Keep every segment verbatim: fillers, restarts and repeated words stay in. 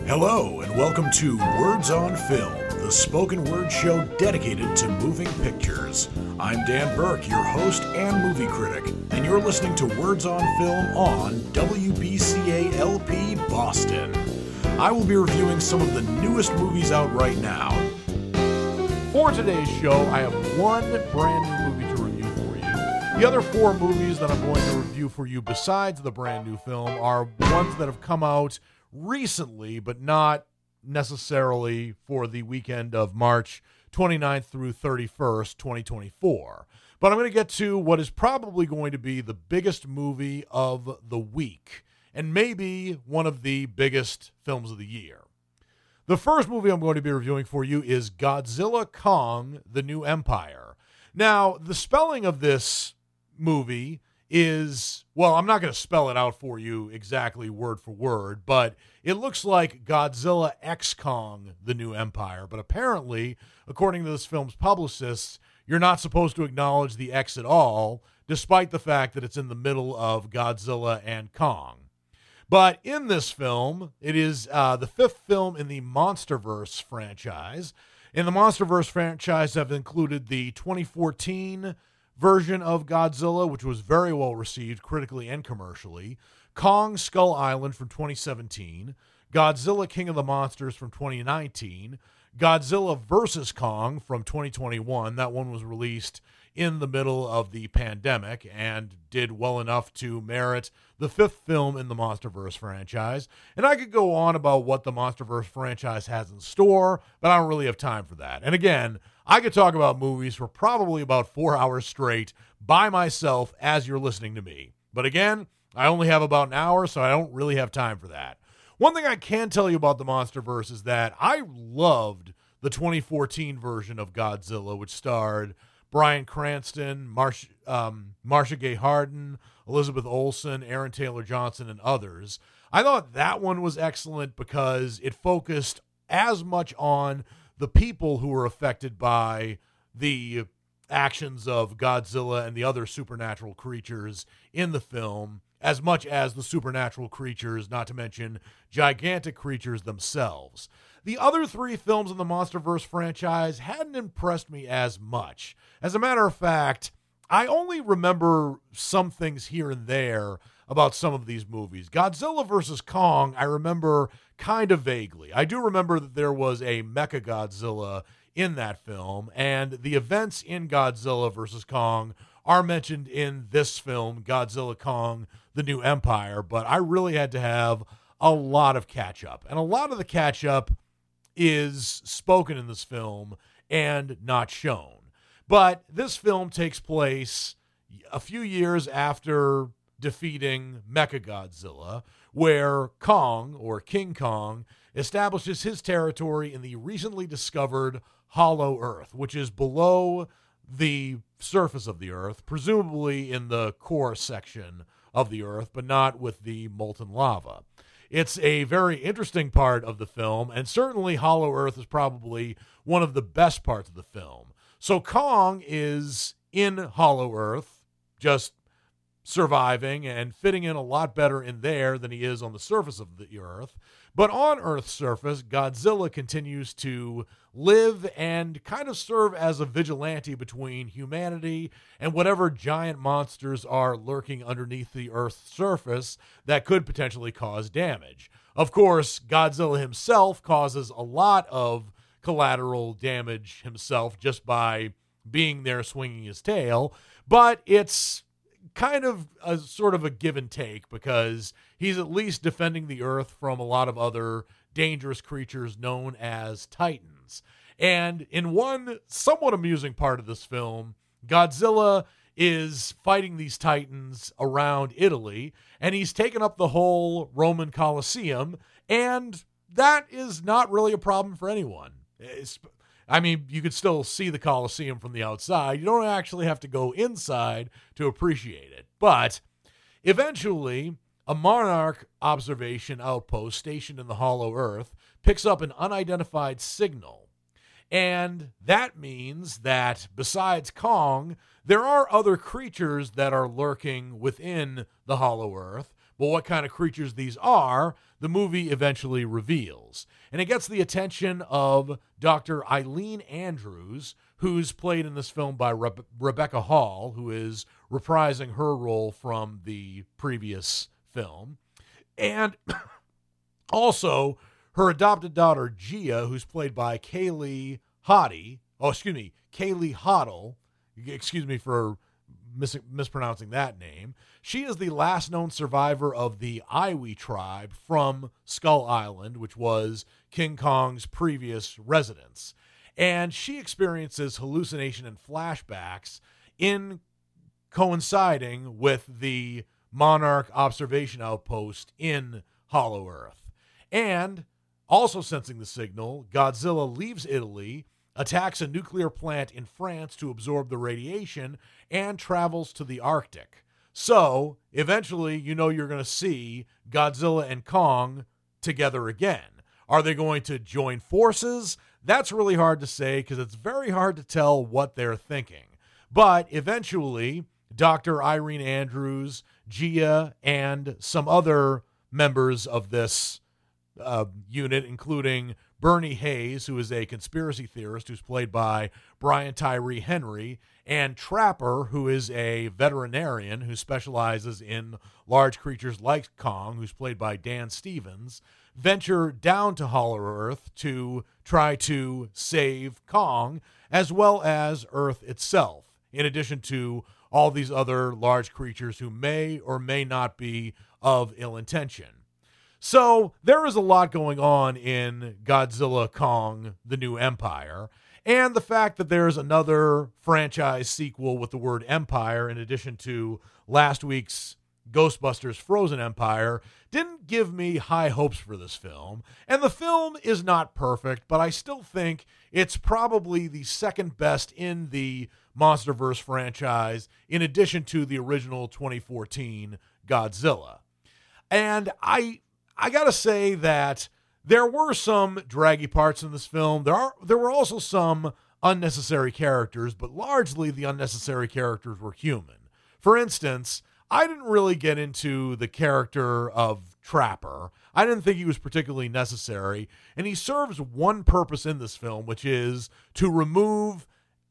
Hello, and welcome to Words on Film, the spoken word show dedicated to moving pictures. I'm Dan Burke, your host and movie critic, and you're listening to Words on Film on W B C A L P Boston. I will be reviewing some of the newest movies out right now. For today's show, I have one brand new movie to review for you. The other four movies that I'm going to review for you besides the brand new film are ones that have come out recently, but not necessarily for the weekend of March twenty-ninth through thirty-first, twenty twenty-four. But I'm going to get to what is probably going to be the biggest movie of the week, and maybe one of the biggest films of the year. The first movie I'm going to be reviewing for you is Godzilla Kong: The New Empire. Now, the spelling of this movie is, well, I'm not going to spell it out for you exactly word for word, but it looks like Godzilla X Kong: The New Empire. But apparently, according to this film's publicists, you're not supposed to acknowledge the X at all, despite the fact that it's in the middle of Godzilla and Kong. But in this film, it is uh, the fifth film in the MonsterVerse franchise. And the MonsterVerse franchise have included the twenty fourteen version of Godzilla, which was very well received critically and commercially, Kong Skull Island from twenty seventeen, Godzilla King of the Monsters from twenty nineteen, Godzilla versus. Kong from twenty twenty-one. That one was released in the middle of the pandemic and did well enough to merit the fifth film in the MonsterVerse franchise. And I could go on about what the MonsterVerse franchise has in store, but I don't really have time for that. And again, I could talk about movies for probably about four hours straight by myself as you're listening to me. But again, I only have about an hour, so I don't really have time for that. One thing I can tell you about the MonsterVerse is that I loved the twenty fourteen version of Godzilla, which starred Bryan Cranston, Marsh, um, Marcia Gay Harden, Elizabeth Olsen, Aaron Taylor Johnson, and others. I thought that one was excellent because it focused as much on the people who were affected by the actions of Godzilla and the other supernatural creatures in the film, as much as the supernatural creatures, not to mention gigantic creatures themselves. The other three films in the MonsterVerse franchise hadn't impressed me as much. As a matter of fact, I only remember some things here and there about some of these movies. Godzilla versus. Kong, I remember kind of vaguely. I do remember that there was a Mechagodzilla in that film, and the events in Godzilla versus. Kong are mentioned in this film, Godzilla Kong: The New Empire, but I really had to have a lot of catch-up. And a lot of the catch-up is spoken in this film and not shown. But this film takes place a few years after defeating Mechagodzilla, where Kong, or King Kong, establishes his territory in the recently discovered Hollow Earth, which is below the surface of the Earth, presumably in the core section of the Earth, but not with the molten lava. It's a very interesting part of the film, and certainly Hollow Earth is probably one of the best parts of the film. So Kong is in Hollow Earth, just surviving and fitting in a lot better in there than he is on the surface of the Earth. But on Earth's surface, Godzilla continues to live and kind of serve as a vigilante between humanity and whatever giant monsters are lurking underneath the Earth's surface that could potentially cause damage. Of course, Godzilla himself causes a lot of collateral damage himself just by being there swinging his tail, but it's kind of a sort of a give and take because he's at least defending the Earth from a lot of other dangerous creatures known as Titans. And in one somewhat amusing part of this film, Godzilla is fighting these Titans around Italy, and he's taken up the whole Roman Colosseum, and that is not really a problem for anyone. It's, I mean, you could still see the Colosseum from the outside. You don't actually have to go inside to appreciate it. But eventually, a Monarch observation outpost stationed in the Hollow Earth picks up an unidentified signal. And that means that besides Kong, there are other creatures that are lurking within the Hollow Earth, But what kind of creatures these are, the movie eventually reveals. And it gets the attention of Doctor Eileen Andrews, who's played in this film by Re- Rebecca Hall, who is reprising her role from the previous film. And also her adopted daughter, Gia, who's played by Kaylee Hottie. Oh, excuse me, Kaylee Hoddle. Excuse me for mis- mispronouncing that name. She is the last known survivor of the Iwi tribe from Skull Island, which was King Kong's previous residence. And she experiences hallucination and flashbacks in coinciding with the Monarch observation outpost in Hollow Earth. And also sensing the signal, Godzilla leaves Italy, attacks a nuclear plant in France to absorb the radiation, and travels to the Arctic. So, eventually, you know you're going to see Godzilla and Kong together again. Are they going to join forces? That's really hard to say because it's very hard to tell what they're thinking. But eventually, Doctor Irene Andrews, Gia, and some other members of this uh, unit, including Bernie Hayes, who is a conspiracy theorist who's played by Brian Tyree Henry, and Trapper, who is a veterinarian who specializes in large creatures like Kong, who's played by Dan Stevens, venture down to Hollow Earth to try to save Kong, as well as Earth itself, in addition to all these other large creatures who may or may not be of ill intention. So there is a lot going on in Godzilla Kong, The New Empire, and the fact that there's another franchise sequel with the word Empire in addition to last week's Ghostbusters Frozen Empire didn't give me high hopes for this film. And the film is not perfect, but I still think it's probably the second best in the MonsterVerse franchise in addition to the original twenty fourteen Godzilla. And I I gotta say that there were some draggy parts in this film. There are there were also some unnecessary characters, but largely the unnecessary characters were human. For instance, I didn't really get into the character of Trapper. I didn't think he was particularly necessary, and he serves one purpose in this film, which is to remove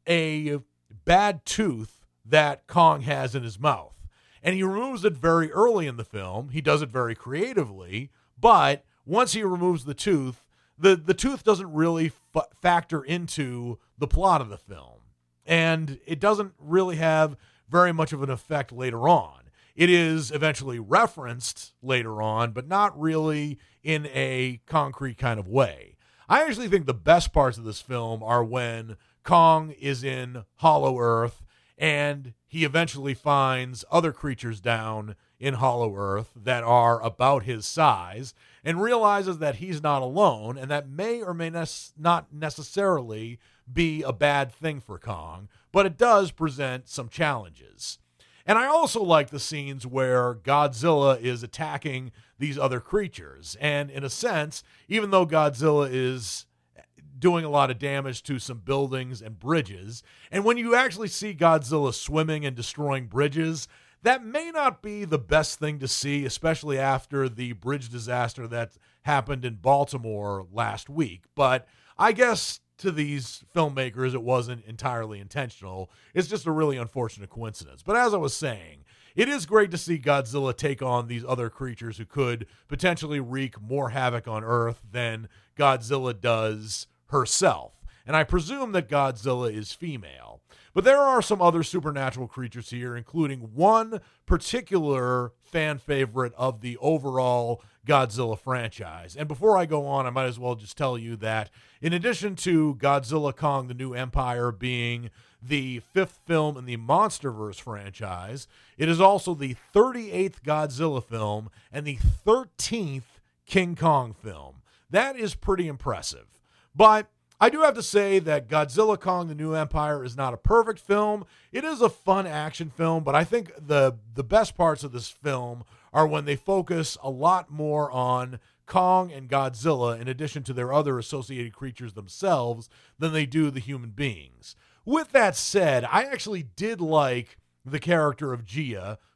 a bad tooth that Kong has in his mouth. And he removes it very early in the film. He does it very creatively, but once he removes the tooth, the, the tooth doesn't really f- factor into the plot of the film. And it doesn't really have very much of an effect later on. It is eventually referenced later on, but not really in a concrete kind of way. I actually think the best parts of this film are when Kong is in Hollow Earth and he eventually finds other creatures down in Hollow Earth that are about his size and realizes that he's not alone, and that may or may ne- not necessarily be a bad thing for Kong, but it does present some challenges. And I also like the scenes where Godzilla is attacking these other creatures. And in a sense, even though Godzilla is doing a lot of damage to some buildings and bridges, and when you actually see Godzilla swimming and destroying bridges, that may not be the best thing to see, especially after the bridge disaster that happened in Baltimore last week. But I guess to these filmmakers, it wasn't entirely intentional. It's just a really unfortunate coincidence. But as I was saying, it is great to see Godzilla take on these other creatures who could potentially wreak more havoc on Earth than Godzilla does herself. And I presume that Godzilla is female. But there are some other supernatural creatures here, including one particular fan favorite of the overall Godzilla franchise. And before I go on, I might as well just tell you that in addition to Godzilla Kong, The New Empire being the fifth film in the MonsterVerse franchise, it is also the thirty-eighth Godzilla film and the thirteenth King Kong film. That is pretty impressive. But I do have to say that Godzilla Kong, The New Empire is not a perfect film. It is a fun action film, but I think the, the best parts of this film are when they focus a lot more on Kong and Godzilla in addition to their other associated creatures themselves than they do the human beings. With that said, I actually did like the character of Gia,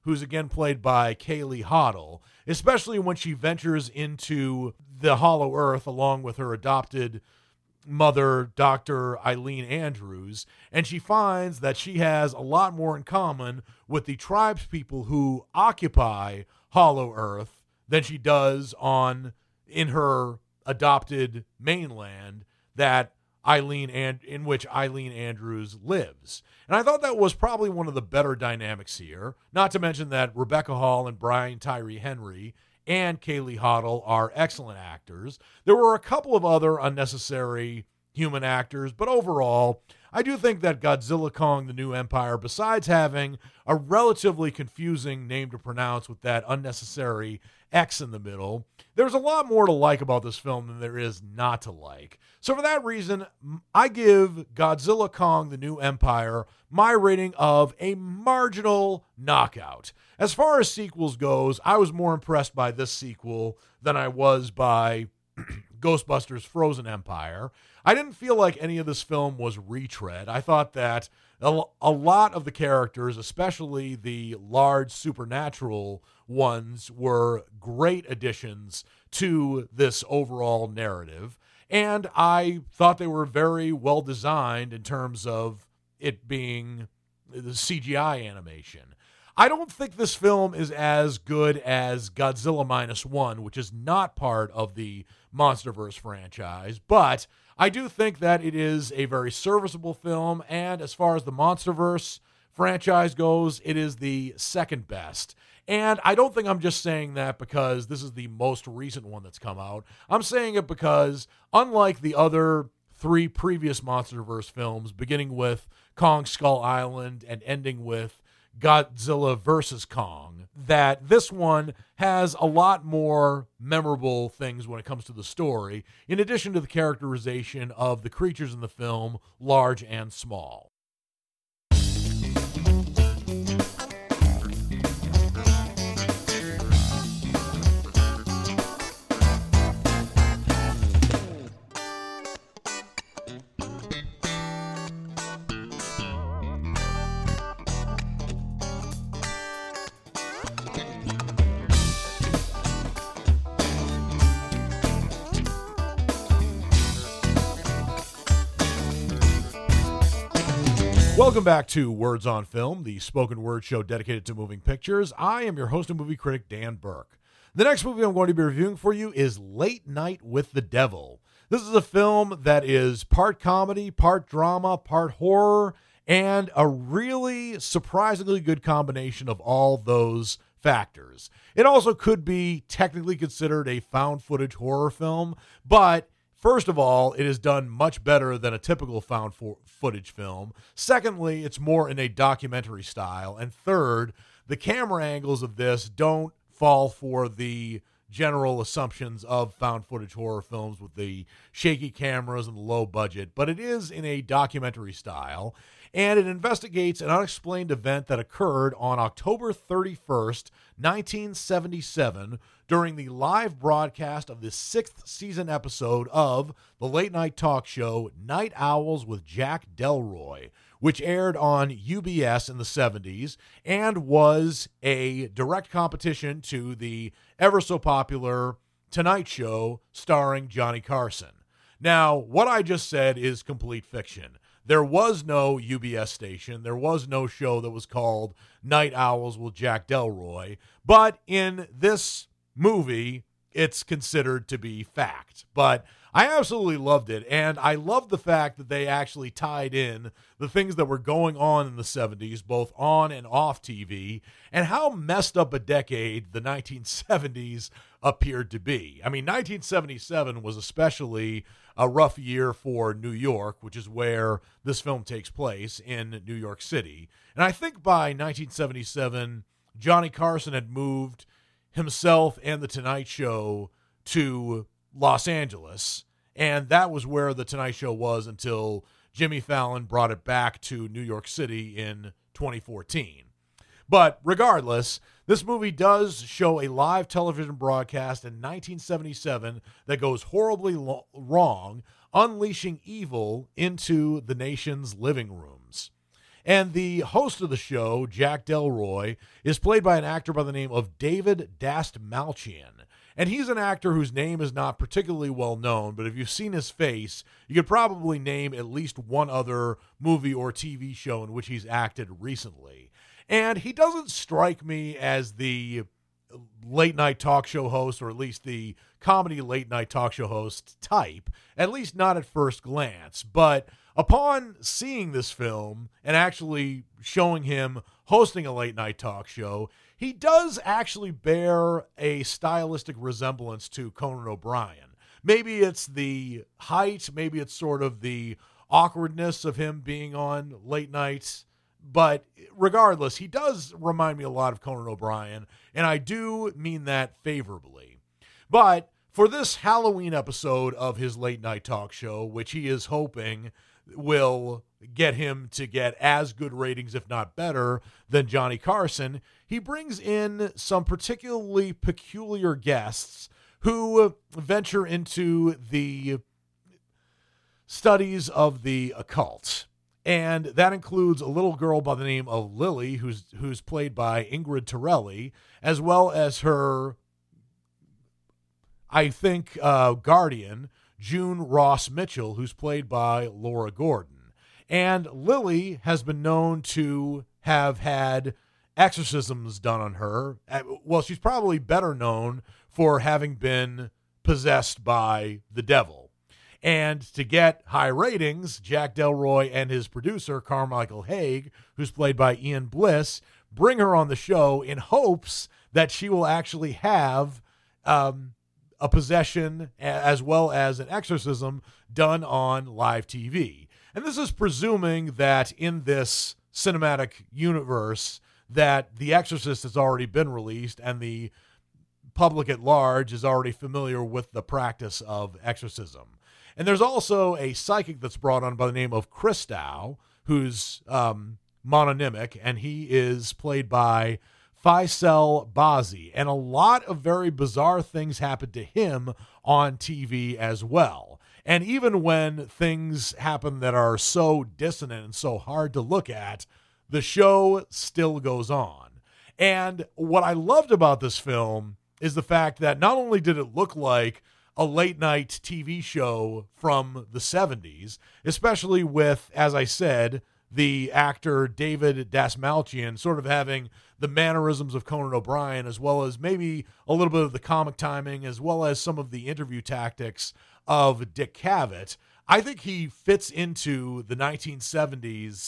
who's again played by Kaylee Hoddle, especially when she ventures into the Hollow Earth along with her adopted mother, Doctor Eileen Andrews, and she finds that she has a lot more in common with the tribespeople who occupy Hollow Earth than she does on in her adopted mainland that Eileen and in which Eileen Andrews lives. And I thought that was probably one of the better dynamics here, not to mention that Rebecca Hall and Brian Tyree Henry and Kaylee Hoddle are excellent actors. There were a couple of other unnecessary human actors, but overall, I do think that Godzilla Kong: The New Empire, besides having a relatively confusing name to pronounce with that unnecessary X in the middle, there's a lot more to like about this film than there is not to like. So for that reason, I give Godzilla Kong: The New Empire my rating of a marginal knockout. As far as sequels goes, I was more impressed by this sequel than I was by Ghostbusters Frozen Empire. I didn't feel like any of this film was retread. I thought that a, a lot of the characters, especially the large supernatural ones, were great additions to this overall narrative. And I thought they were very well designed in terms of it being the C G I animation. I don't think this film is as good as Godzilla Minus One, which is not part of the MonsterVerse franchise, but I do think that it is a very serviceable film, and as far as the MonsterVerse franchise goes, it is the second best. And I don't think I'm just saying that because this is the most recent one that's come out. I'm saying it because, unlike the other three previous MonsterVerse films, beginning with Kong Skull Island and ending with Godzilla versus Kong, that this one has a lot more memorable things when it comes to the story, in addition to the characterization of the creatures in the film, large and small. Welcome back to Words on Film, the spoken word show dedicated to moving pictures. I am your host and movie critic, Dan Burke. The next movie I'm going to be reviewing for you is Late Night with the Devil. This is a film that is part comedy, part drama, part horror, and a really surprisingly good combination of all those factors. It also could be technically considered a found footage horror film, but first of all, it is done much better than a typical found footage film. Secondly, it's more in a documentary style. And third, the camera angles of this don't fall for the general assumptions of found footage horror films with the shaky cameras and the low budget, but it is in a documentary style, and it investigates an unexplained event that occurred on October thirty-first, nineteen seventy-seven, during the live broadcast of the sixth season episode of the late night talk show Night Owls with Jack Delroy, which aired on U B S in the seventies and was a direct competition to the ever so popular Tonight Show starring Johnny Carson. Now, what I just said is complete fiction. There was no U B S station. There was no show that was called Night Owls with Jack Delroy. But in this movie, it's considered to be fact. But I absolutely loved it, and I loved the fact that they actually tied in the things that were going on in the seventies, both on and off T V, and how messed up a decade the nineteen seventies appeared to be. I mean, nineteen seventy-seven was especially a rough year for New York, which is where this film takes place, in New York City. And I think by nineteen seventy-seven, Johnny Carson had moved himself and The Tonight Show to Los Angeles, and that was where The Tonight Show was until Jimmy Fallon brought it back to New York City in twenty fourteen. But regardless, this movie does show a live television broadcast in nineteen seventy-seven that goes horribly lo- wrong, unleashing evil into the nation's living rooms. And the host of the show, Jack Delroy, is played by an actor by the name of David Dastmalchian. And he's an actor whose name is not particularly well known, but if you've seen his face, you could probably name at least one other movie or T V show in which he's acted recently. And he doesn't strike me as the late night talk show host, or at least the comedy late night talk show host type, at least not at first glance. But upon seeing this film and actually showing him hosting a late night talk show, he does actually bear a stylistic resemblance to Conan O'Brien. Maybe it's the height, maybe it's sort of the awkwardness of him being on late nights. But regardless, he does remind me a lot of Conan O'Brien, and I do mean that favorably. But for this Halloween episode of his late night talk show, which he is hoping will get him to get as good ratings, if not better, than Johnny Carson, he brings in some particularly peculiar guests who venture into the studies of the occult. And that includes a little girl by the name of Lily, who's who's played by Ingrid Torelli, as well as her, I think, uh, guardian, June Ross Mitchell, who's played by Laura Gordon. And Lily has been known to have had exorcisms done on her. Well, she's probably better known for having been possessed by the devil. And to get high ratings, Jack Delroy and his producer, Carmichael Haig, who's played by Ian Bliss, bring her on the show in hopes that she will actually have um, a possession as well as an exorcism done on live T V. And this is presuming that in this cinematic universe that The Exorcist has already been released and the public at large is already familiar with the practice of exorcism. And there's also a psychic that's brought on by the name of Christou, who's um, mononymic, and he is played by Faisal Bazi. And a lot of very bizarre things happen to him on T V as well. And even when things happen that are so dissonant and so hard to look at, the show still goes on. And what I loved about this film is the fact that not only did it look like a late night T V show from the seventies, especially with, as I said, the actor David Dastmalchian sort of having the mannerisms of Conan O'Brien, as well as maybe a little bit of the comic timing, as well as some of the interview tactics of Dick Cavett. I think he fits into the nineteen seventies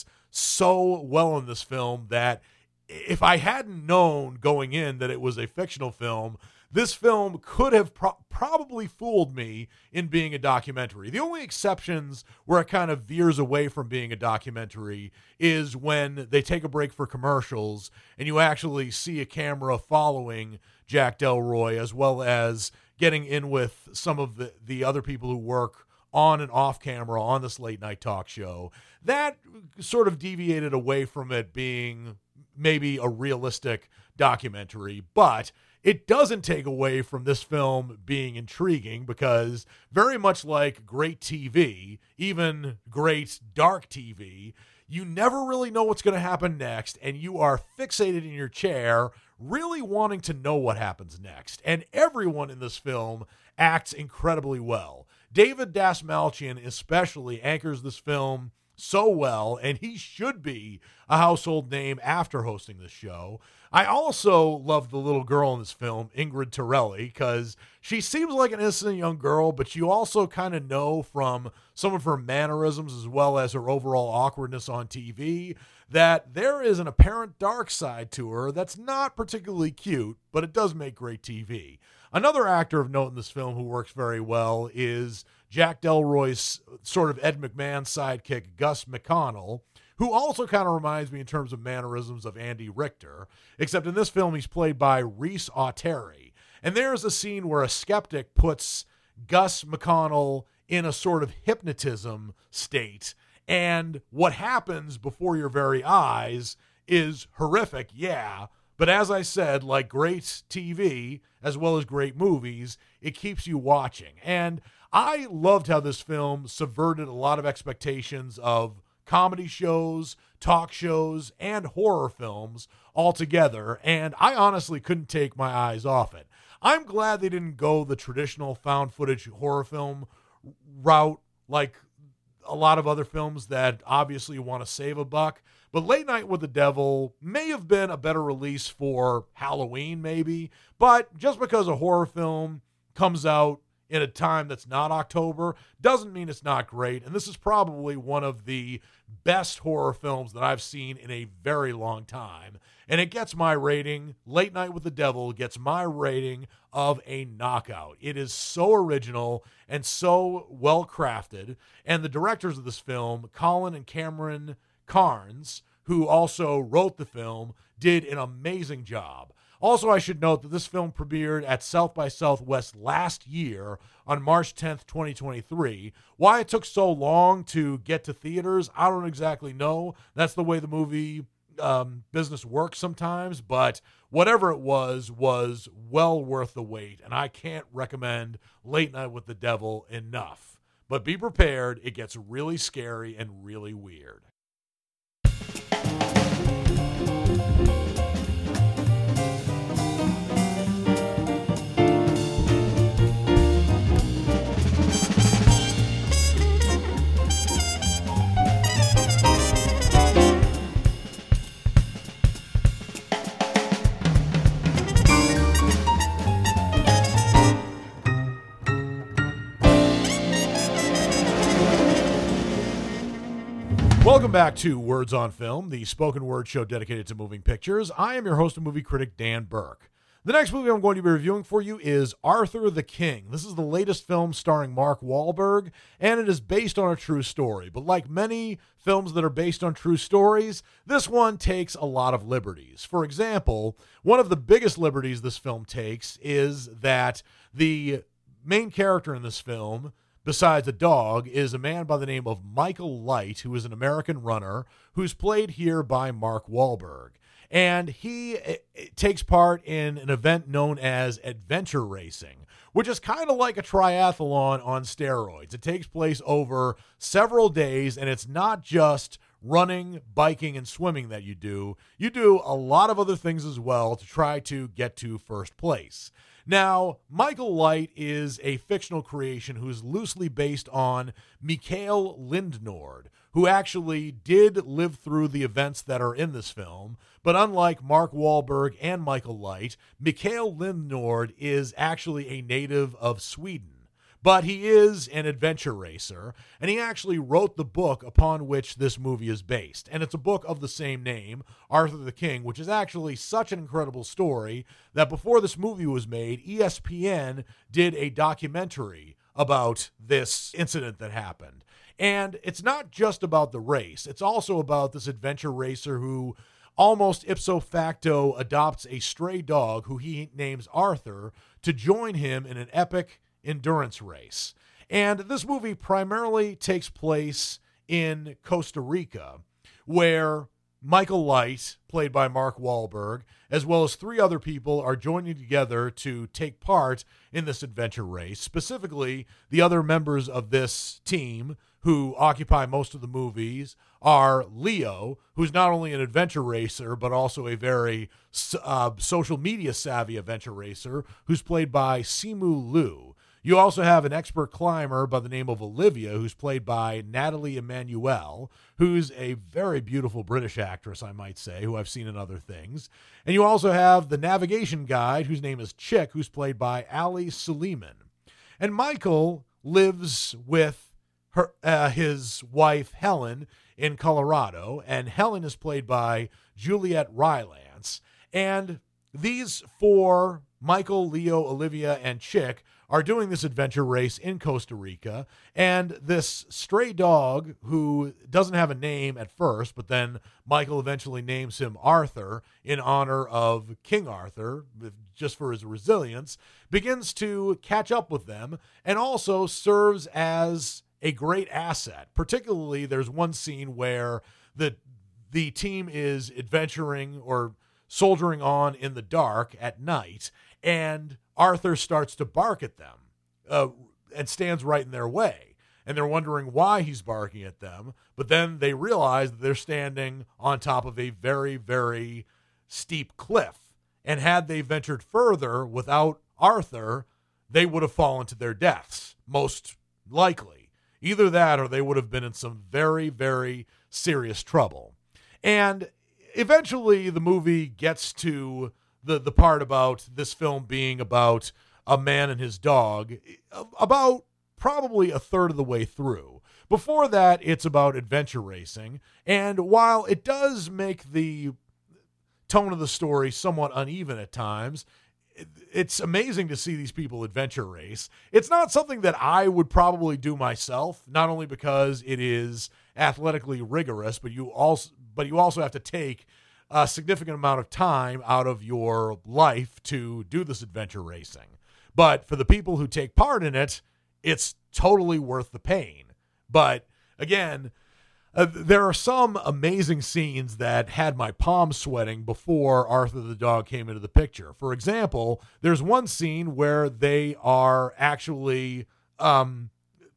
so well in this film that if I hadn't known going in that it was a fictional film, this film could have pro- probably fooled me in being a documentary. The only exceptions where it kind of veers away from being a documentary is when they take a break for commercials and you actually see a camera following Jack Delroy, as well as getting in with some of the, the other people who work on and off camera on this late night talk show. That sort of deviated away from it being maybe a realistic documentary, but it doesn't take away from this film being intriguing, because very much like great T V, even great dark T V, you never really know what's going to happen next, and you are fixated in your chair, really wanting to know what happens next. And everyone in this film acts incredibly well. David Dastmalchian especially anchors this film so well, and he should be a household name after hosting this show. I also love the little girl in this film, Ingrid Torelli, because she seems like an innocent young girl, but you also kind of know from some of her mannerisms as well as her overall awkwardness on T V that there is an apparent dark side to her that's not particularly cute, but it does make great T V. Another actor of note in this film who works very well is Jack Delroy's sort of Ed McMahon sidekick, Gus McConnell, who also kind of reminds me in terms of mannerisms of Andy Richter, except in this film he's played by Rhys Auteri. And there's a scene where a skeptic puts Gus McConnell in a sort of hypnotism state, and what happens before your very eyes is horrific, yeah, but as I said, like great T V as well as great movies, it keeps you watching. And I loved how this film subverted a lot of expectations of comedy shows, talk shows, and horror films all together, and I honestly couldn't take my eyes off it. I'm glad they didn't go the traditional found footage horror film route like a lot of other films that obviously want to save a buck. But Late Night with the Devil may have been a better release for Halloween, maybe. But just because a horror film comes out in a time that's not October doesn't mean it's not great. And this is probably one of the best horror films that I've seen in a very long time. And it gets my rating. Late Night with the Devil gets my rating of a knockout. It is so original and so well crafted. And the directors of this film, Colin and Cameron Carnes, who also wrote the film, did an amazing job. Also, I should note that this film premiered at South by Southwest last year on March tenth, twenty twenty-three. Why it took so long to get to theaters, I don't exactly know. That's the way the movie um, business works sometimes, but whatever it was, was well worth the wait, and I can't recommend Late Night with the Devil enough. But be prepared, it gets really scary and really weird. Welcome back to Words on Film, the spoken word show dedicated to moving pictures. I am your host and movie critic, Dan Burke. The next movie I'm going to be reviewing for you is Arthur the King. This is the latest film starring Mark Wahlberg, and it is based on a true story. But like many films that are based on true stories, this one takes a lot of liberties. For example, one of the biggest liberties this film takes is that the main character in this film, besides a dog, is a man by the name of Michael Light, who is an American runner, who's played here by Mark Wahlberg. And he it, it takes part in an event known as adventure racing, which is kind of like a triathlon on steroids. It takes place over several days, and it's not just running, biking, and swimming that you do. You do a lot of other things as well to try to get to first place. Now, Michael Light is a fictional creation who is loosely based on Mikael Lindnord, who actually did live through the events that are in this film. But unlike Mark Wahlberg and Michael Light, Mikael Lindnord is actually a native of Sweden. But he is an adventure racer, and he actually wrote the book upon which this movie is based. And it's a book of the same name, Arthur the King, which is actually such an incredible story that before this movie was made, E S P N did a documentary about this incident that happened. And it's not just about the race. It's also about this adventure racer who almost ipso facto adopts a stray dog who he names Arthur to join him in an epic endurance race. And this movie primarily takes place in Costa Rica, where Michael Light, played by Mark Wahlberg, as well as three other people, are joining together to take part in this adventure race. Specifically, the other members of this team who occupy most of the movies are Leo, who's not only an adventure racer, but also a very uh, social media savvy adventure racer, who's played by Simu Liu. You also have an expert climber by the name of Olivia, who's played by Natalie Emmanuel, who's a very beautiful British actress, I might say, who I've seen in other things. And you also have the navigation guide, whose name is Chick, who's played by Ali Suleiman. And Michael lives with her, uh, his wife, Helen, in Colorado, and Helen is played by Juliette Rylance. And these four, Michael, Leo, Olivia, and Chick, are doing this adventure race in Costa Rica, and this stray dog, who doesn't have a name at first, but then Michael eventually names him Arthur in honor of King Arthur, just for his resilience, begins to catch up with them and also serves as a great asset. Particularly, there's one scene where the the team is adventuring or soldiering on in the dark at night, and Arthur starts to bark at them uh, and stands right in their way. and they're wondering why he's barking at them. But then they realize that they're standing on top of a very, very steep cliff. And had they ventured further without Arthur, they would have fallen to their deaths, most likely. Either that or they would have been in some very, very serious trouble. And eventually the movie gets to the, the part about this film being about a man and his dog, about probably a third of the way through. Before that, it's about adventure racing. And while it does make the tone of the story somewhat uneven at times, it's amazing to see these people adventure race. It's not something that I would probably do myself, not only because it is athletically rigorous, but you also but you also have to take a significant amount of time out of your life to do this adventure racing. But for the people who take part in it, it's totally worth the pain. But again, Uh, there are some amazing scenes that had my palms sweating before Arthur the dog came into the picture. For example, there's one scene where they are actually um,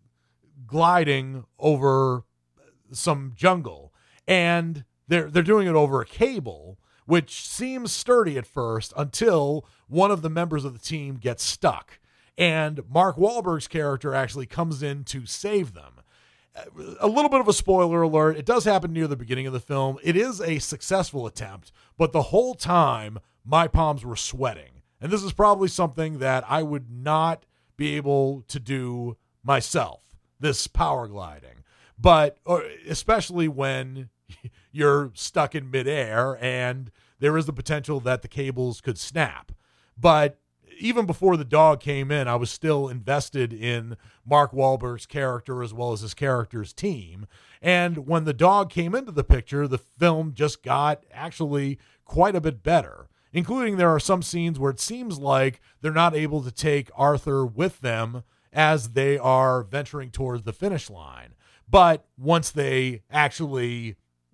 gliding over some jungle, and they're they're doing it over a cable, which seems sturdy at first until one of the members of the team gets stuck, and Mark Wahlberg's character actually comes in to save them. A little bit of a spoiler alert. It does happen near the beginning of the film. It is a successful attempt, but the whole time my palms were sweating. And this is probably something that I would not be able to do myself, this power gliding. But or especially when you're stuck in midair and there is the potential that the cables could snap. But even before the dog came in, I was still invested in Mark Wahlberg's character as well as his character's team. And when the dog came into the picture, the film just got actually quite a bit better, including there are some scenes where it seems like they're not able to take Arthur with them as they are venturing towards the finish line. But once they actually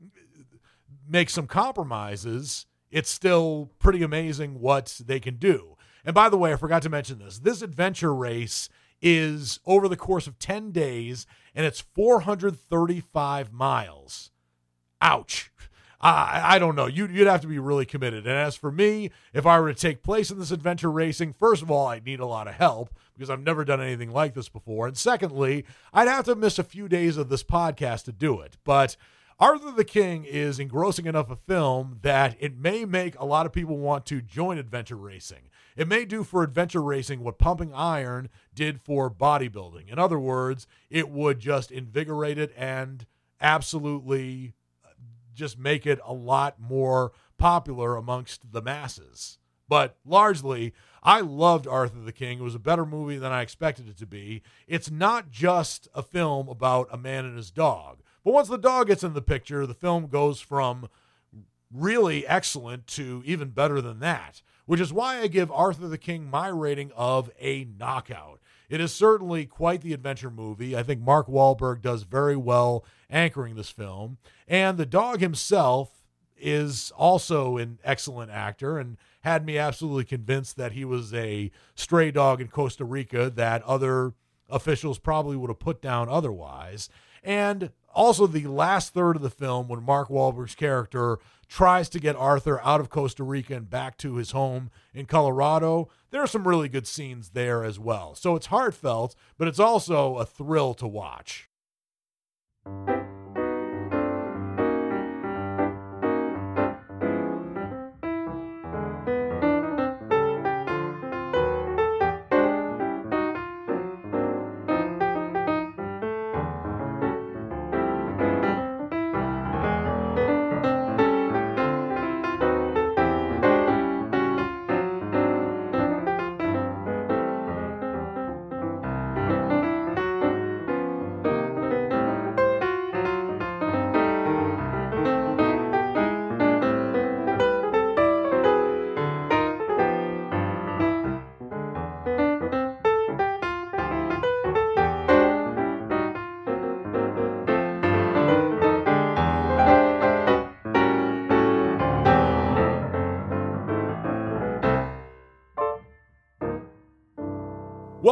make some compromises, it's still pretty amazing what they can do. And by the way, I forgot to mention this. This adventure race is over the course of ten days, and it's four hundred thirty-five miles. Ouch. I, I don't know. You'd, you'd have to be really committed. And as for me, if I were to take place in this adventure racing, first of all, I'd need a lot of help because I've never done anything like this before. And secondly, I'd have to miss a few days of this podcast to do it. But Arthur the King is engrossing enough a film that it may make a lot of people want to join adventure racing. It may do for adventure racing what pumping iron did for bodybuilding. In other words, it would just invigorate it and absolutely just make it a lot more popular amongst the masses. But largely, I loved Arthur the King. It was a better movie than I expected it to be. It's not just a film about a man and his dog. But once the dog gets in the picture, the film goes from really excellent to even better than that, which is why I give Arthur the King my rating of a knockout. It is certainly quite the adventure movie. I think Mark Wahlberg does very well anchoring this film. And the dog himself is also an excellent actor and had me absolutely convinced that he was a stray dog in Costa Rica that other officials probably would have put down otherwise. And also the last third of the film, when Mark Wahlberg's character tries to get Arthur out of Costa Rica and back to his home in Colorado, there are some really good scenes there as well. So it's heartfelt, but it's also a thrill to watch.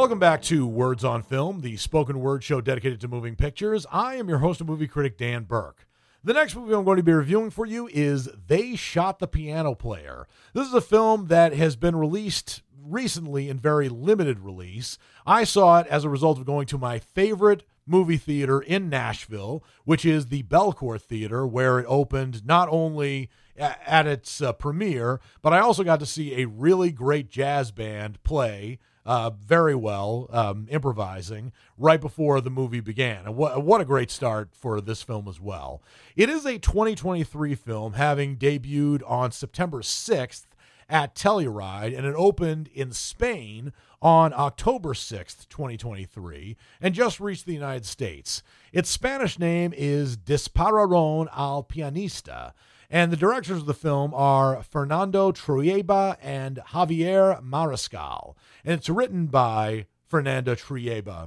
Welcome back to Words on Film, the spoken word show dedicated to moving pictures. I am your host and movie critic, Dan Burke. The next movie I'm going to be reviewing for you is They Shot the Piano Player. This is a film that has been released recently in very limited release. I saw it as a result of going to my favorite movie theater in Nashville, which is the Belcourt Theater, where it opened not only at its uh, premiere, but I also got to see a really great jazz band play uh, very well, um, improvising, right before the movie began. And what, what a great start for this film as well. It is a twenty twenty-three film, having debuted on September sixth at Telluride, and it opened in Spain on October sixth, twenty twenty-three, and just reached the United States. Its Spanish name is Dispararon al Pianista, and the directors of the film are Fernando Trueba and Javier Mariscal, and it's written by Fernando Trueba.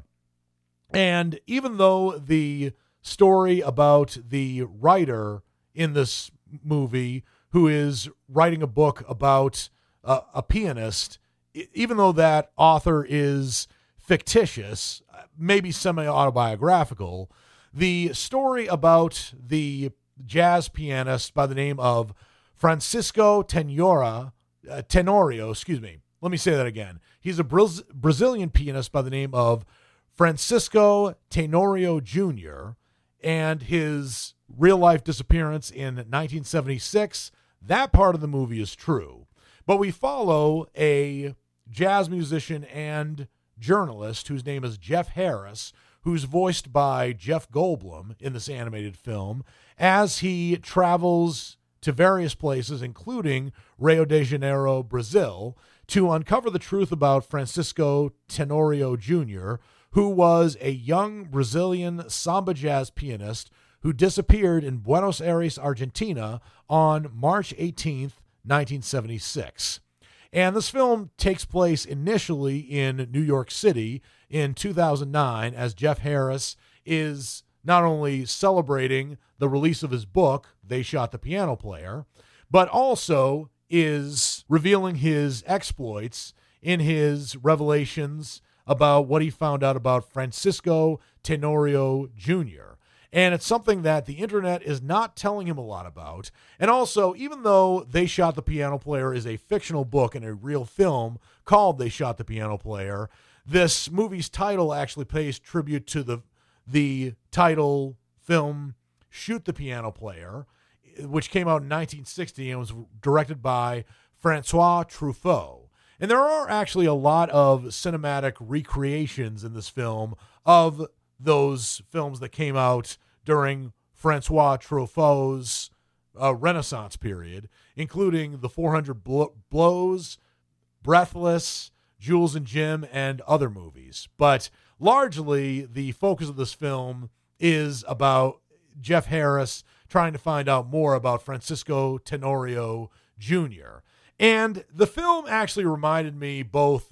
And even though the story about the writer in this movie, who is writing a book about uh, a pianist, even though that author is fictitious, maybe semi-autobiographical, the story about the jazz pianist by the name of Francisco Tenora, uh, Tenorio, excuse me, let me say that again. He's a Bra- Brazilian pianist by the name of Francisco Tenorio Junior, and his real-life disappearance in nineteen seventy-six. That part of the movie is true. But we follow a jazz musician and journalist whose name is Jeff Harris, who's voiced by Jeff Goldblum in this animated film, as he travels to various places, including Rio de Janeiro, Brazil, to uncover the truth about Francisco Tenorio Junior, who was a young Brazilian samba jazz pianist who disappeared in Buenos Aires, Argentina on March eighteenth, nineteen seventy-six. And this film takes place initially in New York City in two thousand nine, as Jeff Harris is not only celebrating the release of his book, They Shot the Piano Player, but also is revealing his exploits in his revelations about what he found out about Francisco Tenorio Junior And it's something that the internet is not telling him a lot about. And also, even though They Shot the Piano Player is a fictional book and a real film called They Shot the Piano Player, this movie's title actually pays tribute to the the title film Shoot the Piano Player, which came out in nineteen sixty and was directed by Francois Truffaut. And there are actually a lot of cinematic recreations in this film of those films that came out during Francois Truffaut's uh, Renaissance period, including The four hundred Blows, Breathless, Jules and Jim, and other movies. But largely, the focus of this film is about Jeff Harris trying to find out more about Francisco Tenorio Junior And the film actually reminded me, both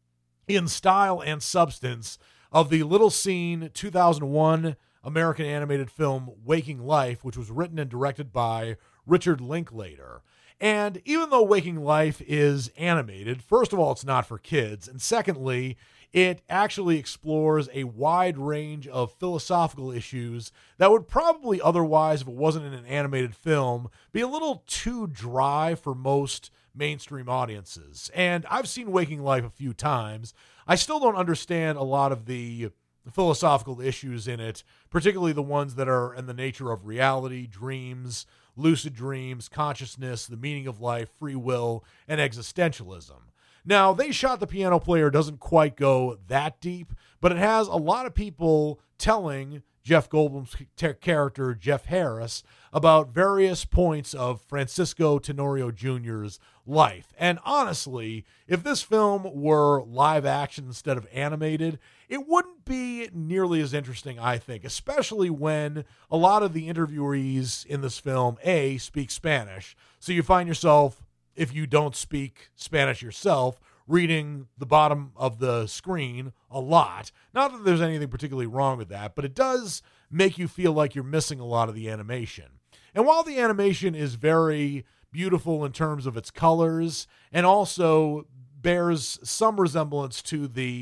in style and substance, of the Little Scene two thousand one American animated film Waking Life, which was written and directed by Richard Linklater. And even though Waking Life is animated, first of all, it's not for kids, and secondly, it actually explores a wide range of philosophical issues that would probably otherwise, if it wasn't in an animated film, be a little too dry for most mainstream audiences. And I've seen Waking Life a few times. I still don't understand a lot of the philosophical issues in it, particularly the ones that are in the nature of reality, dreams, lucid dreams, consciousness, the meaning of life, free will, and existentialism. Now, They Shot the Piano Player doesn't quite go that deep, but it has a lot of people telling Jeff Goldblum's t- character, Jeff Harris, about various points of Francisco Tenorio Junior's life. And honestly, if this film were live action instead of animated, it wouldn't be nearly as interesting, I think, especially when a lot of the interviewees in this film, A, speak Spanish. So you find yourself, if you don't speak Spanish yourself, reading the bottom of the screen a lot. Not that there's anything particularly wrong with that, but it does make you feel like you're missing a lot of the animation. And while the animation is very beautiful in terms of its colors and also bears some resemblance to the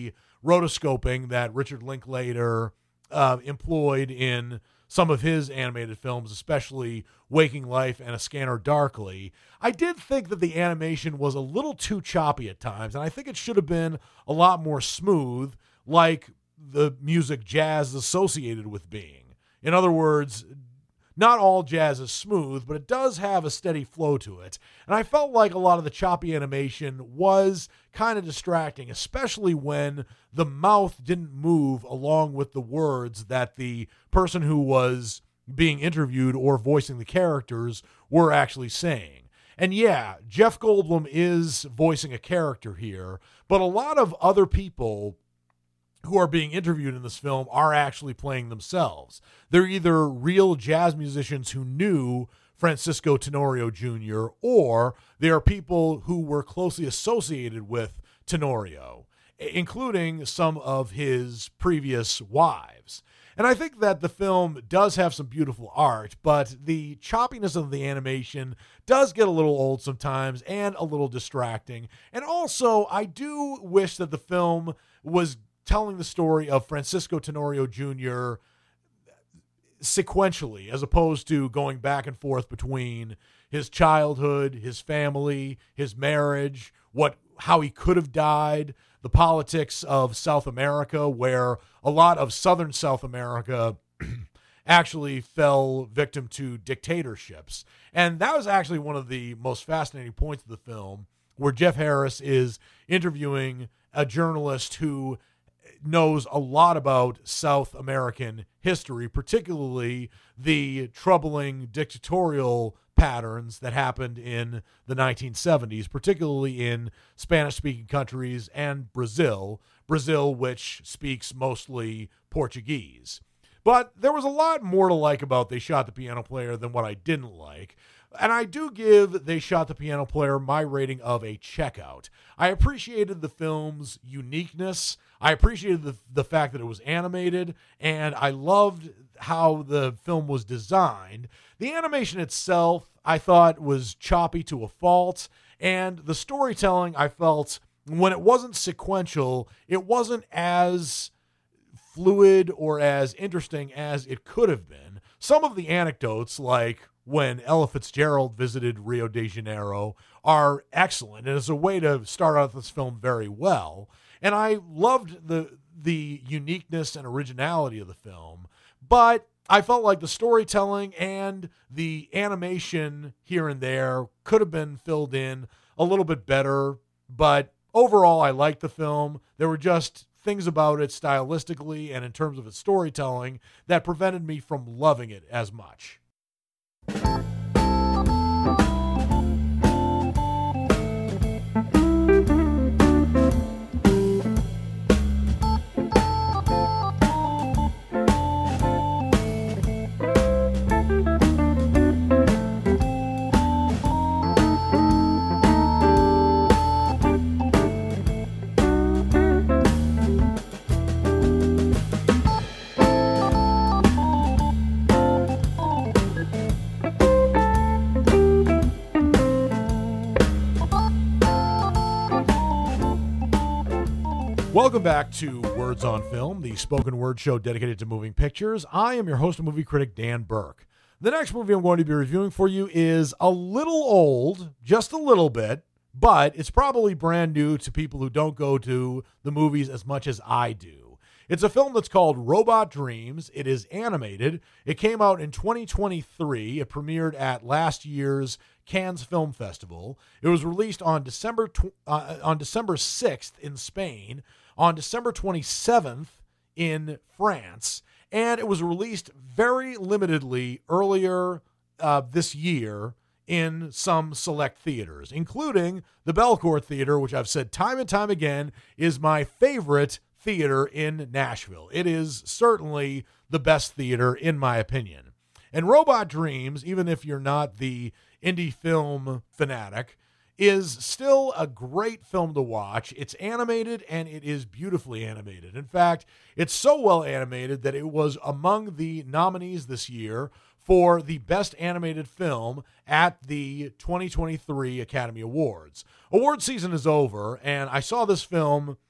rotoscoping that Richard Linklater uh, employed in some of his animated films, especially Waking Life and A Scanner Darkly. I did think that the animation was a little too choppy at times, and I think it should have been a lot more smooth, like the music jazz is associated with being. In other words, not all jazz is smooth, but it does have a steady flow to it. And I felt like a lot of the choppy animation was kind of distracting, especially when the mouth didn't move along with the words that the person who was being interviewed or voicing the characters were actually saying. And yeah, Jeff Goldblum is voicing a character here, but a lot of other people who are being interviewed in this film are actually playing themselves. They're either real jazz musicians who knew Francisco Tenorio Junior, or they are people who were closely associated with Tenorio, including some of his previous wives. And I think that the film does have some beautiful art, but the choppiness of the animation does get a little old sometimes and a little distracting. And also, I do wish that the film was telling the story of Francisco Tenorio Junior sequentially, as opposed to going back and forth between his childhood, his family, his marriage, what how he could have died, the politics of South America, where a lot of Southern South America actually fell victim to dictatorships. And that was actually one of the most fascinating points of the film, where Jeff Harris is interviewing a journalist who knows a lot about South American history, particularly the troubling dictatorial patterns that happened in the nineteen seventies, particularly in Spanish-speaking countries and Brazil, Brazil which speaks mostly Portuguese. But there was a lot more to like about They Shot the Piano Player than what I didn't like. And I do give They Shot the Piano Player my rating of a checkout. I appreciated the film's uniqueness. I appreciated the, the fact that it was animated, and I loved how the film was designed. The animation itself, I thought, was choppy to a fault, and the storytelling, I felt, when it wasn't sequential, it wasn't as fluid or as interesting as it could have been. Some of the anecdotes, like when Ella Fitzgerald visited Rio de Janeiro, are excellent, and it's a way to start out this film very well. And I loved the the uniqueness and originality of the film, but I felt like the storytelling and the animation here and there could have been filled in a little bit better. But overall, I liked the film. There were just things about it stylistically and in terms of its storytelling that prevented me from loving it as much. Welcome back to Words on Film, the spoken word show dedicated to moving pictures. I am your host and movie critic, Dan Burke. The next movie I'm going to be reviewing for you is a little old, just a little bit, but it's probably brand new to people who don't go to the movies as much as I do. It's a film that's called Robot Dreams. It is animated. It came out in twenty twenty-three. It premiered at last year's Cannes Film Festival. It was released on December tw- uh, on December sixth in Spain, on December twenty-seventh in France, and it was released very limitedly earlier uh, this year in some select theaters, including the Belcourt Theater, which I've said time and time again is my favorite theater in Nashville. It is certainly the best theater, in my opinion. And Robot Dreams, even if you're not the indie film fanatic, is still a great film to watch. It's animated, and it is beautifully animated. In fact, it's so well animated that it was among the nominees this year for the Best Animated Film at the twenty twenty-three Academy Awards. Award season is over, and I saw this film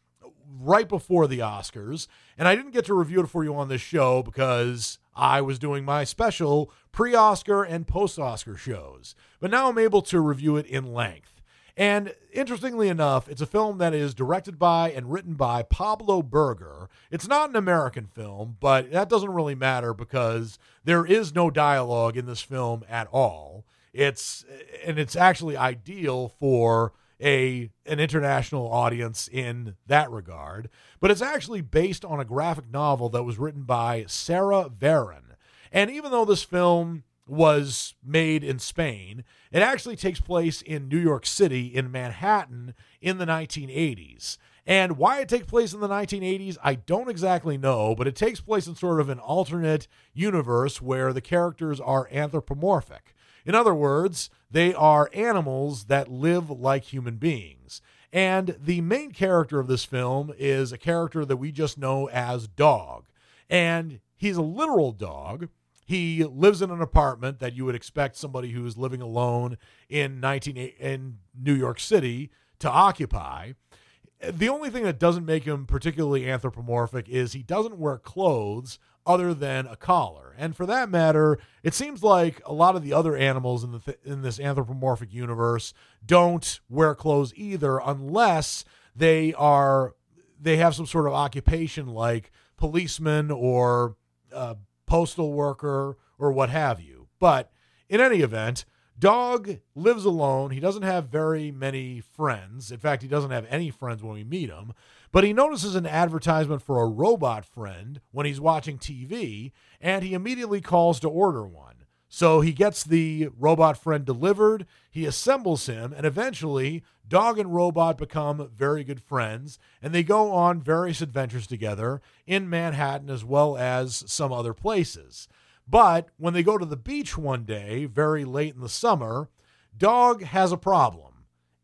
right before the Oscars, and I didn't get to review it for you on this show because I was doing my special pre-Oscar and post-Oscar shows. But now I'm able to review it in length. And interestingly enough, it's a film that is directed by and written by Pablo Berger. It's not an American film, but that doesn't really matter because there is no dialogue in this film at all. It's and it's actually ideal for a an international audience in that regard. But it's actually based on a graphic novel that was written by Sarah Varon. And even though this film was made in Spain, it actually takes place in New York City, in Manhattan, in the nineteen eighties. And why it takes place in the nineteen eighties, I don't exactly know, but it takes place in sort of an alternate universe where the characters are anthropomorphic. In other words, they are animals that live like human beings. And the main character of this film is a character that we just know as Dog. And he's a literal dog. He lives in an apartment that you would expect somebody who's living alone in nineteen in New York City to occupy. The only thing that doesn't make him particularly anthropomorphic is he doesn't wear clothes other than a collar. And for that matter, it seems like a lot of the other animals in the th- in this anthropomorphic universe don't wear clothes either, unless they are they have some sort of occupation like policeman or uh, postal worker or what have you. But in any event, Dog lives alone. He doesn't have very many friends. In fact, he doesn't have any friends when we meet him. But he notices an advertisement for a robot friend when he's watching T V, and he immediately calls to order one. So he gets the robot friend delivered, he assembles him, and eventually Dog and Robot become very good friends, and they go on various adventures together in Manhattan as well as some other places. But when they go to the beach one day, very late in the summer, Dog has a problem.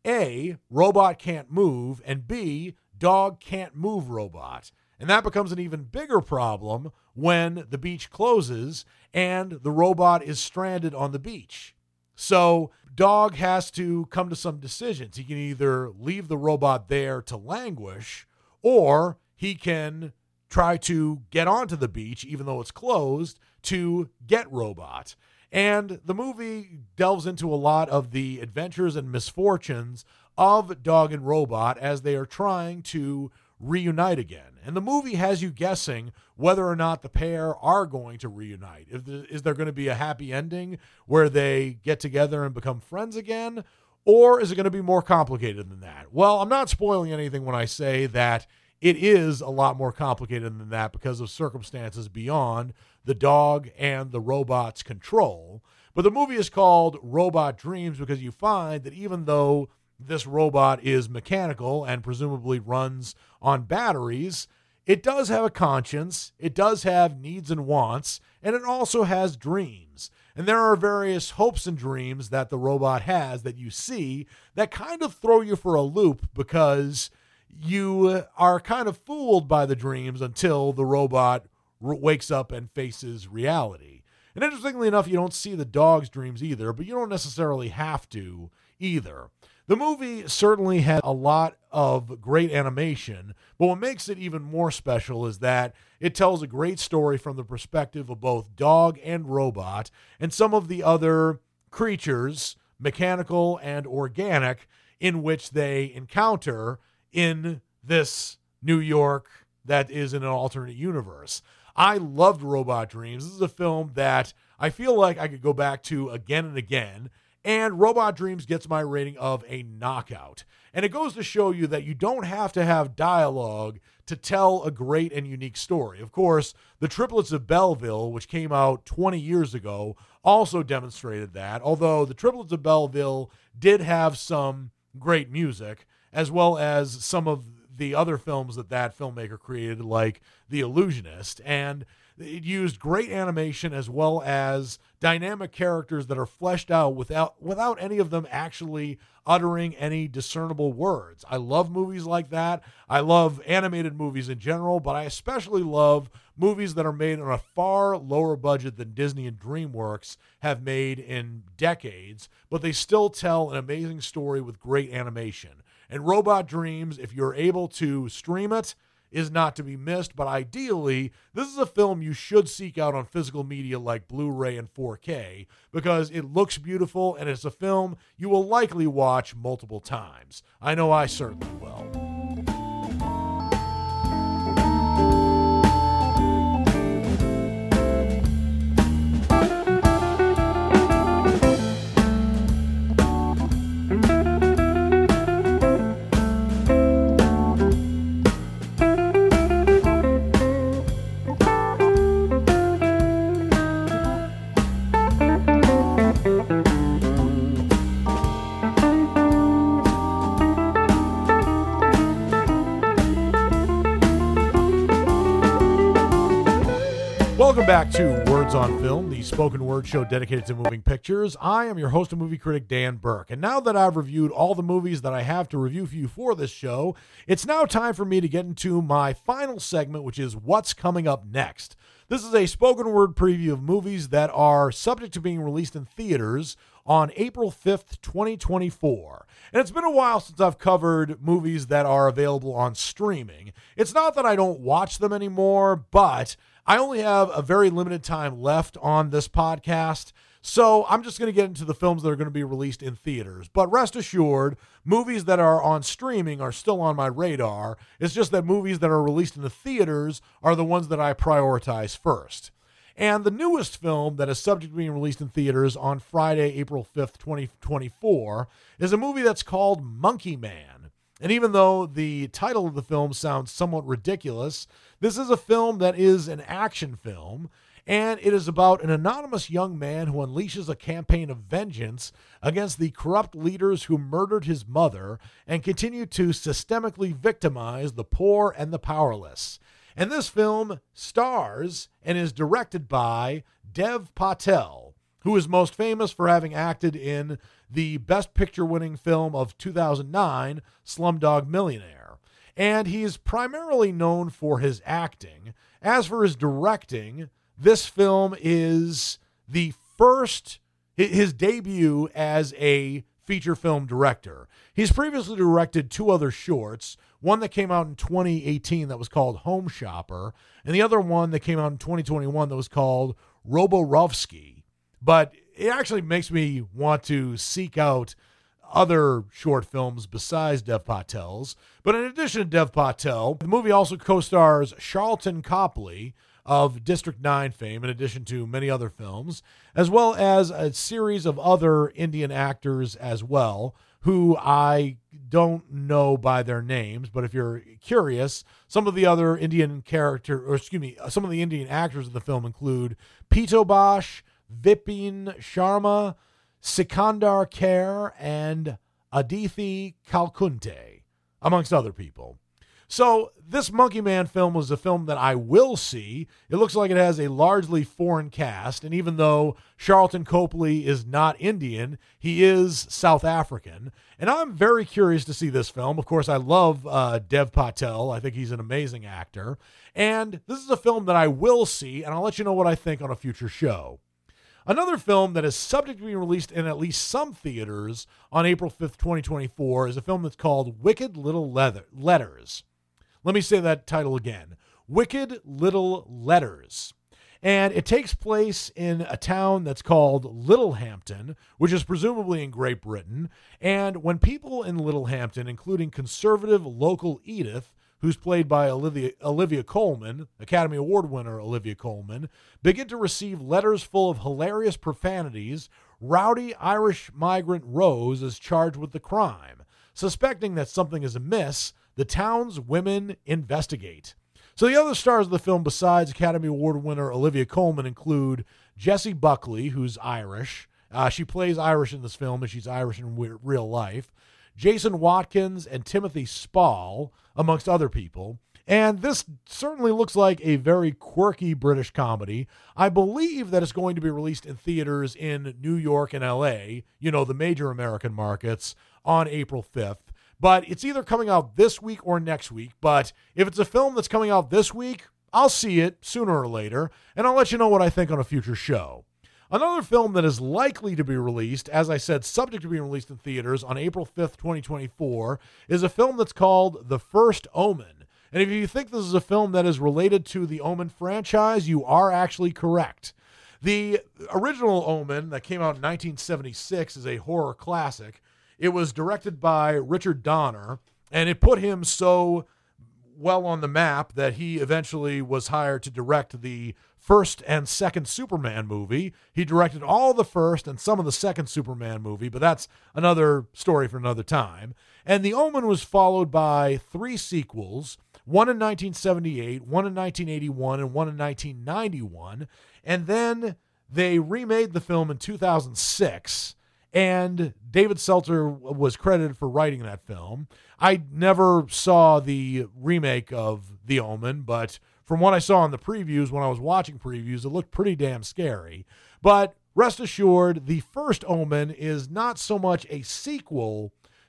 A, Robot can't move, and B, Dog can't move Robot. And that becomes an even bigger problem when the beach closes and the robot is stranded on the beach. So Dog has to come to some decisions. He can either leave the robot there to languish, or he can try to get onto the beach, even though it's closed, to get Robot. And the movie delves into a lot of the adventures and misfortunes of Dog and Robot as they are trying to reunite again. And the movie has you guessing whether or not the pair are going to reunite. If the, is there going to be a happy ending where they get together and become friends again? Or is it going to be more complicated than that? Well, I'm not spoiling anything when I say that it is a lot more complicated than that because of circumstances beyond the dog and the robot's control. But the movie is called Robot Dreams because you find that even though this robot is mechanical and presumably runs on batteries, it does have a conscience, it does have needs and wants, and it also has dreams. And there are various hopes and dreams that the robot has that you see that kind of throw you for a loop because you are kind of fooled by the dreams until the robot r- wakes up and faces reality. And interestingly enough, you don't see the dog's dreams either, but you don't necessarily have to either. The movie certainly has a lot of great animation, but what makes it even more special is that it tells a great story from the perspective of both dog and robot and some of the other creatures, mechanical and organic, in which they encounter in this New York that is in an alternate universe. I loved Robot Dreams. This is a film that I feel like I could go back to again and again. And Robot Dreams gets my rating of a knockout. And it goes to show you that you don't have to have dialogue to tell a great and unique story. Of course, The Triplets of Belleville, which came out twenty years ago, also demonstrated that, although The Triplets of Belleville did have some great music, as well as some of the other films that that filmmaker created, like The Illusionist. And it used great animation as well as dynamic characters that are fleshed out without without any of them actually uttering any discernible words. I love movies like that. I love animated movies in general, but I especially love movies that are made on a far lower budget than Disney and DreamWorks have made in decades, but they still tell an amazing story with great animation. And Robot Dreams, if you're able to stream it, is not to be missed. But ideally, this is a film you should seek out on physical media like Blu-ray and four K because it looks beautiful and it's a film you will likely watch multiple times. I know I certainly will. Welcome back to Words on Film, the spoken word show dedicated to moving pictures. I am your host and movie critic, Dan Burke. And now that I've reviewed all the movies that I have to review for you for this show, it's now time for me to get into my final segment, which is What's Coming Up Next. This is a spoken word preview of movies that are subject to being released in theaters on April fifth, twenty twenty-four. And it's been a while since I've covered movies that are available on streaming. It's not that I don't watch them anymore, but I only have a very limited time left on this podcast, so I'm just going to get into the films that are going to be released in theaters. But rest assured, movies that are on streaming are still on my radar. It's just that movies that are released in the theaters are the ones that I prioritize first. And the newest film that is subject to being released in theaters on Friday, April fifth, twenty twenty-four, is a movie that's called Monkey Man. And even though the title of the film sounds somewhat ridiculous, this is a film that is an action film, and it is about an anonymous young man who unleashes a campaign of vengeance against the corrupt leaders who murdered his mother and continue to systemically victimize the poor and the powerless. And this film stars and is directed by Dev Patel, who is most famous for having acted in the Best Picture-winning film of two thousand nine, Slumdog Millionaire. And he is primarily known for his acting. As for his directing, this film is the first, his debut as a feature film director. He's previously directed two other shorts, one that came out in twenty eighteen that was called Home Shopper, and the other one that came out in twenty twenty-one that was called Roborovsky. But it actually makes me want to seek out other short films besides Dev Patel's. But in addition to Dev Patel, the movie also co-stars Charlton Copley of District nine fame, in addition to many other films, as well as a series of other Indian actors as well, who I don't know by their names, but if you're curious, some of the other Indian character, or excuse me, some of the Indian actors in the film include Pito Bosch, Vipin Sharma, Sikandar Kher, and Adithi Kalkunte, amongst other people. So this Monkey Man film was a film that I will see. It looks like it has a largely foreign cast, and even though Charlton Copley is not Indian, he is South African, and I'm very curious to see this film. Of course, I love uh, Dev Patel. I think he's an amazing actor, and this is a film that I will see, and I'll let you know what I think on a future show. Another film that is subject to being released in at least some theaters on April fifth, twenty twenty-four is a film that's called Wicked Little Leather- Letters. Let me say that title again. Wicked Little Letters. And it takes place in a town that's called Littlehampton, which is presumably in Great Britain. And when people in Littlehampton, including conservative local Edith, who's played by Olivia, Olivia Colman, Academy Award winner Olivia Colman, begin to receive letters full of hilarious profanities, rowdy Irish migrant Rose is charged with the crime. Suspecting that something is amiss, the town's women investigate. So the other stars of the film besides Academy Award winner Olivia Colman include Jessie Buckley, who's Irish. Uh, she plays Irish in this film, and she's Irish in re- real life. Jason Watkins and Timothy Spall, amongst other people. And this certainly looks like a very quirky British comedy. I believe that it's going to be released in theaters in New York and L A, you know, the major American markets, on April fifth. But it's either coming out this week or next week. But if it's a film that's coming out this week, I'll see it sooner or later, and I'll let you know what I think on a future show. Another film that is likely to be released, as I said, subject to being released in theaters on April fifth, twenty twenty-four, is a film that's called The First Omen. And if you think this is a film that is related to the Omen franchise, you are actually correct. The original Omen that came out in nineteen seventy-six is a horror classic. It was directed by Richard Donner, and it put him so well on the map that he eventually was hired to direct the first and second Superman movie. He directed all the first and some of the second Superman movie, but that's another story for another time. And The Omen was followed by three sequels, one in nineteen seventy-eight, one in nineteen eighty-one, and one in nineteen ninety-one. And then they remade the film in two thousand six, and David Seltzer was credited for writing that film. I never saw the remake of The Omen, but from what I saw in the previews, when I was watching previews, it looked pretty damn scary. But rest assured, The First Omen is not so much a sequel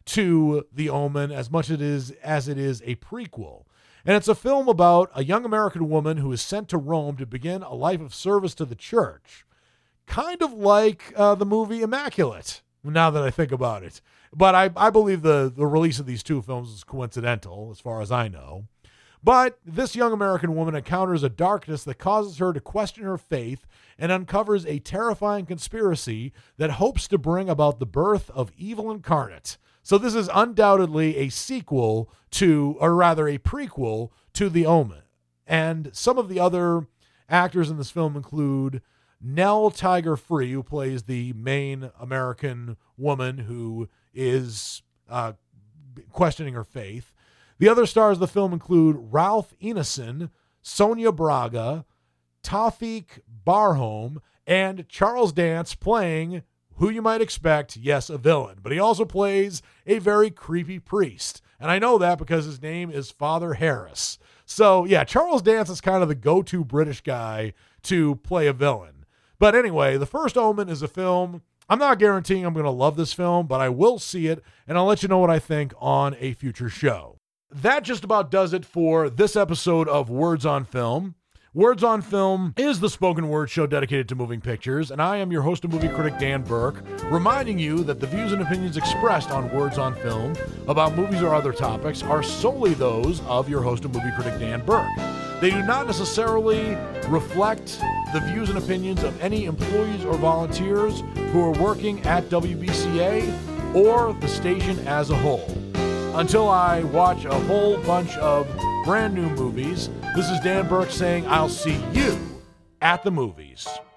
to The Omen as much it is as it is a prequel. And it's a film about a young American woman who is sent to Rome to begin a life of service to the church. Kind of like uh, the movie Immaculate, now that I think about it. But I, I believe the, the release of these two films is coincidental, as far as I know. But this young American woman encounters a darkness that causes her to question her faith and uncovers a terrifying conspiracy that hopes to bring about the birth of evil incarnate. So this is undoubtedly a sequel to, or rather a prequel to The Omen. And some of the other actors in this film include Nell Tiger Free, who plays the main American woman who is uh, questioning her faith. The other stars of the film include Ralph Ineson, Sonia Braga, Tawfiq Barhom, and Charles Dance playing who you might expect, yes, a villain. But he also plays a very creepy priest. And I know that because his name is Father Harris. So, yeah, Charles Dance is kind of the go-to British guy to play a villain. But anyway, The First Omen is a film. I'm not guaranteeing I'm going to love this film, but I will see it, and I'll let you know what I think on a future show. That just about does it for this episode of Words on Film. Words on Film is the spoken word show dedicated to moving pictures, and I am your host and movie critic, Dan Burke, reminding you that the views and opinions expressed on Words on Film about movies or other topics are solely those of your host and movie critic, Dan Burke. They do not necessarily reflect the views and opinions of any employees or volunteers who are working at W B C A or the station as a whole. Until I watch a whole bunch of brand new movies, this is Dan Burke saying I'll see you at the movies.